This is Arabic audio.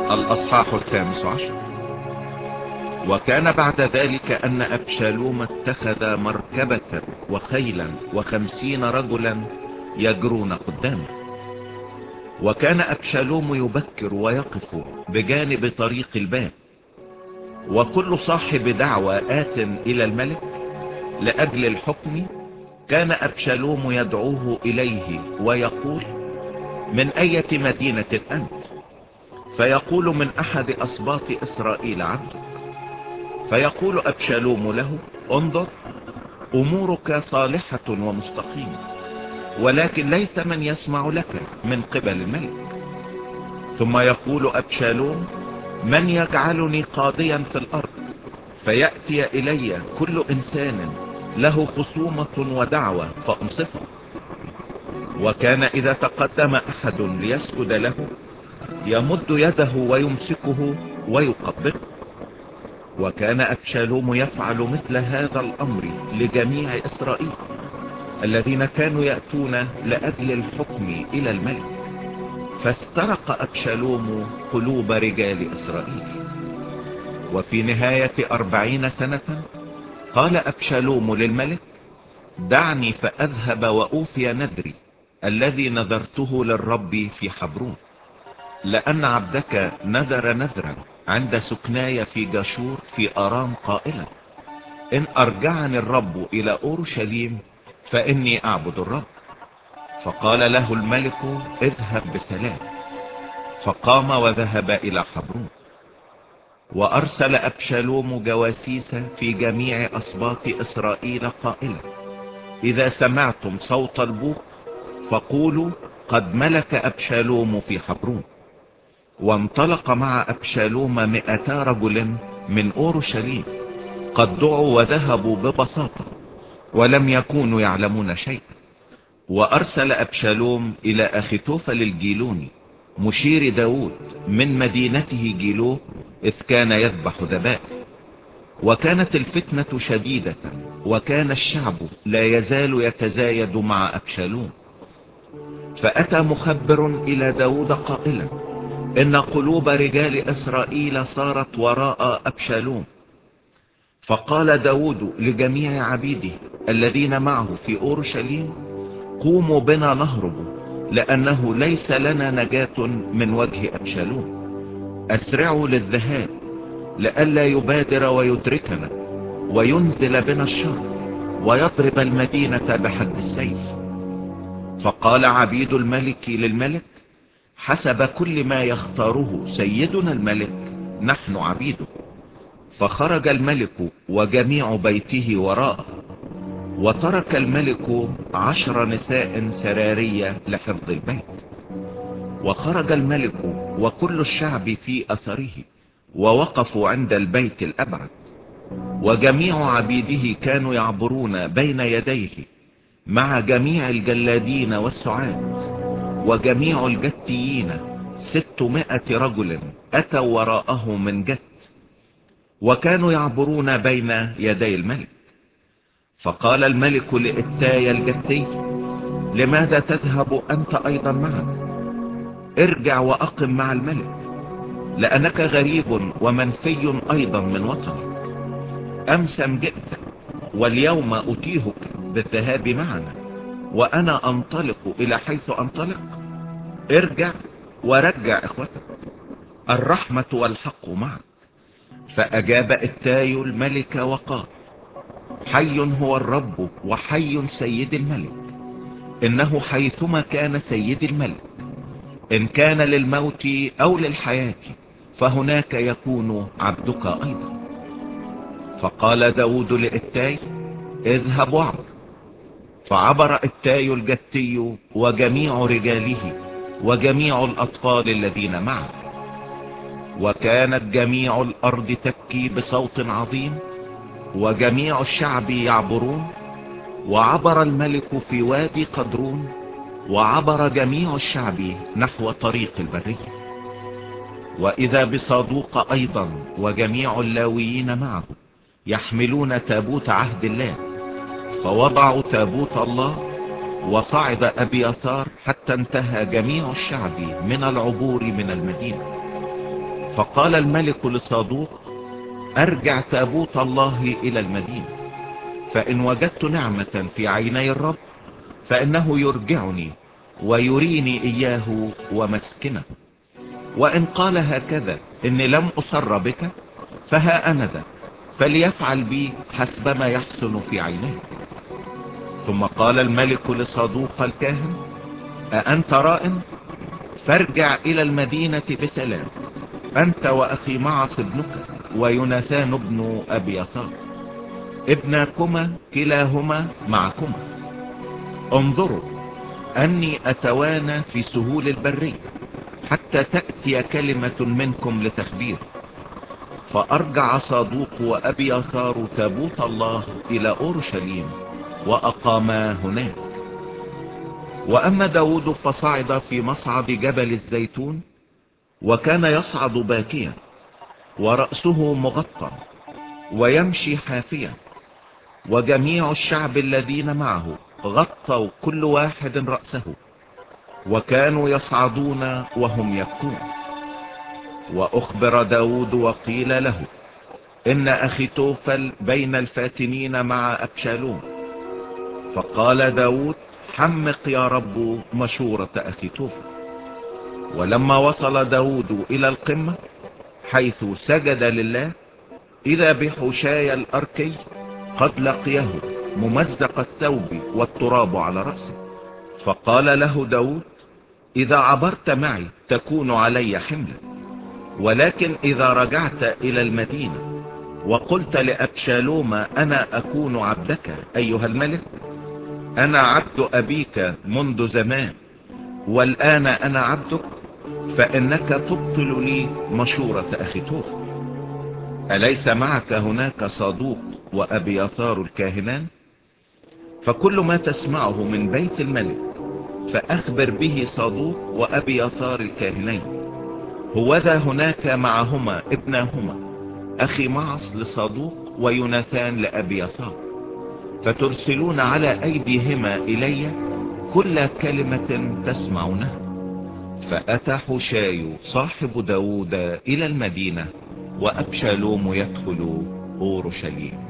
الأصحاح 15. وكان بعد ذلك أن أبشالوم اتخذ مركبة وخيلا 50 رجلا يجرون قدامه. وكان أبشالوم يبكر ويقف بجانب طريق الباب، وكل صاحب دعوة آت إلى الملك لأجل الحكم كان أبشالوم يدعوه إليه ويقول: من أية مدينة أنت؟ فيقول: من أحد أسباط إسرائيل عبدك. فيقول أبشالوم له: انظر، أمورك صالحة ومستقيمة، ولكن ليس من يسمع لك من قبل الملك. ثم يقول أبشالوم: من يجعلني قاضيا في الأرض فيأتي إلي كل إنسان له خصومة ودعوة فأنصفه؟ وكان إذا تقدم أحد ليسجد له يمد يده ويمسكه ويقبله. وكان أبشالوم يفعل مثل هذا الأمر لجميع إسرائيل الذين كانوا يأتون لأجل الحكم إلى الملك. فاسترق أبشالوم قلوب رجال إسرائيل. وفي نهاية 40 سنة قال أبشالوم للملك: دعني فأذهب وأوفي نذري الذي نذرته للرب في حبرون، لأن عبدك نذر نذرا عند سكناي في جاشور في أرام قائلا: إن أرجعني الرب إلى أورشليم فإني أعبد الرب. فقال له الملك: اذهب بسلام. فقام وذهب إلى حبرون. وأرسل أبشالوم جواسيس في جميع أسباط إسرائيل قائلا: إذا سمعتم صوت البوق فقولوا: قد ملك أبشالوم في حبرون. وانطلق مع أبشالوم 200 رجل من أورشليم، قد دعوا وذهبوا ببساطة ولم يكونوا يعلمون شيئا. وأرسل أبشالوم إلى أخيتوفل الجيلوني مشير داود من مدينته جيلو، إذ كان يذبح ذبائح. وكانت الفتنة شديدة، وكان الشعب لا يزال يتزايد مع أبشالوم. فأتى مخبر إلى داود قائلا: إن قلوب رجال إسرائيل صارت وراء أبشالوم. فقال داود لجميع عبيده الذين معه في أورشليم: قوموا بنا نهرب، لأنه ليس لنا نجاة من وجه أبشالوم. أسرعوا للذهاب لئلا يبادر ويدركنا وينزل بنا الشر ويضرب المدينة بحد السيف. فقال عبيد الملك للملك: حسب كل ما يختاره سيدنا الملك نحن عبيده. فخرج الملك وجميع بيته وراءه. وترك الملك 10 نساء سرارية لحفظ البيت. وخرج الملك وكل الشعب في أثره ووقفوا عند البيت الأبعد. وجميع عبيده كانوا يعبرون بين يديه مع جميع الجلادين والسعاد. وجميع الجتيين 600 رجل أتوا وراءه من جت، وكانوا يعبرون بين يدي الملك. فقال الملك لإتاي الجتي: لماذا تذهب أنت أيضا معنا؟ ارجع وأقم مع الملك، لأنك غريب ومنفي أيضا من وطنك. أمسا جئت، واليوم أتيهك بالذهاب معنا، وأنا أنطلق إلى حيث أنطلق. ارجع ورجع إخوتك، الرحمة والحق معك. فأجاب إتاي الملك وقال: حي هو الرب وحي سيد الملك، إنه حيثما كان سيد الملك، إن كان للموت أو للحياة فهناك يكون عبدك أيضا. فقال داود لإتاي: اذهب وعبر. فعبر إتاي الجتي وجميع رجاله وجميع الأطفال الذين معه. وكانت جميع الأرض تبكي بصوت عظيم، وجميع الشعب يعبرون. وعبر الملك في وادي قدرون، وعبر جميع الشعب نحو طريق البرية. وإذا بصادوق أيضا وجميع اللاويين معه يحملون تابوت عهد الله. فوضعوا تابوت الله، وصعد أبياثار حتى انتهى جميع الشعب من العبور من المدينة. فقال الملك لصادوق: ارجع تابوت الله الى المدينة، فان وجدت نعمة في عيني الرب فانه يرجعني ويريني اياه ومسكنه، وان قال هكذا اني لم اصر بك فها انا ذا، فليفعل بي حسب ما يحسن في عينيه. ثم قال الملك لصادوق الكاهن: أأنت راء؟ فارجع إلى المدينة بسلام، أنت وأخي معص ابنك ويوناثان ابن أبياثار ابناكما كلاهما معكما. انظروا أني أتوانى في سهول البرية حتى تأتي كلمة منكم لتخبير. فأرجع صادوق وأبياثار تابوت الله إلى أورشليم وأقاما هناك. وأما داود فصعد في مصعد جبل الزيتون، وكان يصعد باكيا ورأسه مغطى ويمشي حافيا، وجميع الشعب الذين معه غطوا كل واحد رأسه، وكانوا يصعدون وهم يبكون. وأخبر داود وقيل له: إن أخيتوفل بين الفاتنين مع أبشالوم. فقال داود: حمق يا رب مشورة أخيتوفل. ولما وصل داود إلى القمة حيث سجد لله، إذا بحشاي الأركي قد لقيه ممزق الثوب والتراب على رأسه. فقال له داود: إذا عبرت معي تكون علي حملا، ولكن إذا رجعت إلى المدينة وقلت لأبشالوم: أنا أكون عبدك أيها الملك، أنا عبد أبيك منذ زمان والآن أنا عبدك، فإنك تبطل لي مشورة أخيتوفل. أليس معك هناك صادوق وأبياثار الكاهنان؟ فكل ما تسمعه من بيت الملك فأخبر به صادوق وأبياثار الكاهنين. هوذا هناك معهما ابناهما أخي معص لصادوق ويوناثان لأبياثار، فترسلون على أيديهما إلي كل كلمة تسمعونها. فأتى حشاي صاحب داود إلى المدينة، وأبشالوم يدخل أورشليم.